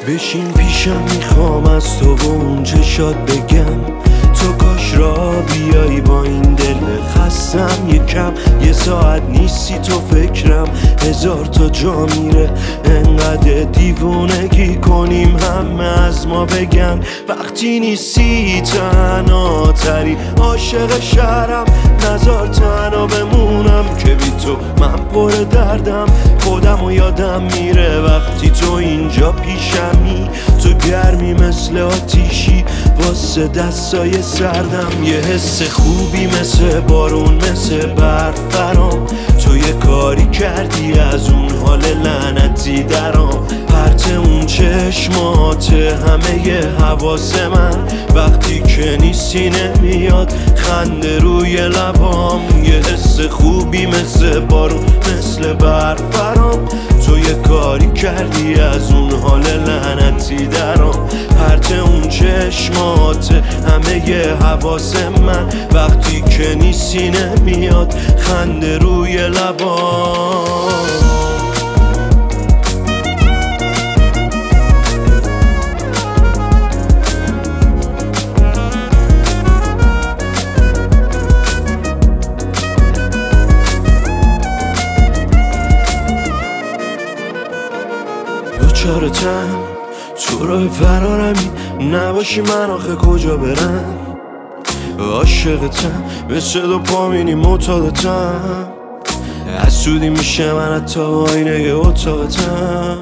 بشین پیشم، میخوام از تو و اون چشات بگم تو کاش را بیایی با این دل خستم. یکم یه ساعت نیستی تو فکرم، هزار تا جا میره انقدر دیوونگی کنیم همه از ما بگن وقتی نیستی تنها تری عاشق شهرم. نزار تنها بمونم که بی تو من پر دردم، خودم و یادم میره وقتی تو اینجا پیشمی. تو گرمی مثل آتیشی واسه دستای سردم، یه حس خوبی مثل بارون مثل برف برام. تو یه کاری کردی از اون حال لعنتی درام، پرت اون چشمات همه ی حواس من وقتی که نیستی نمیاد خنده روی لبام. یه حس خوبی مثل بارون مثل برف برام، تو یه کاری کردی از اون حال لعنتی درام، پرت اون چشمات همه ی حواس من وقتی که نیستی نمیاد خنده روی لبام. دوچارتم تو راه فرارمی، نباشی من آخه کجا برم. عاشقتم مثل دو پامینی معتادتم، حسودی میشه من حتی با آینه اتاقتم.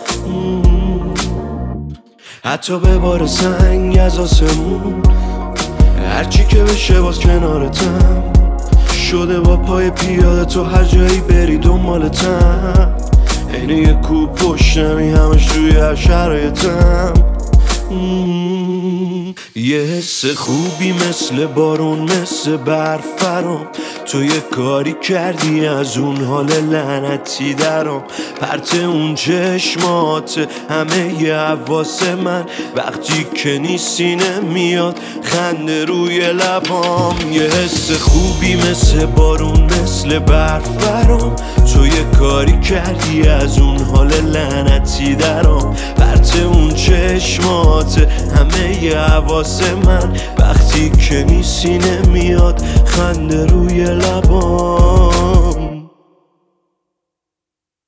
حتی به بار سنگ از آسمون هرچی که بشه باز کنارتم، شده با پای پیاده تو هر جایی بری دنبالتم. اینه یه کوب پشتمی همش توی هر شرایطم. یه حس خوبی مثل بارون مثل برف برام، تو یه کاری کردی از اون حال لعنتی درام، پرت اون چشمات همه ی حواس من وقتی که نیستی نمیاد خنده روی لبام. یه حس خوبی مثل بارون مثل برف برام، تو یه کاری کردی از اون حال لعنتی درام، پرت اون چشمات همه ی حواس من وقتی که نیستی نمیاد خنده روی لبام.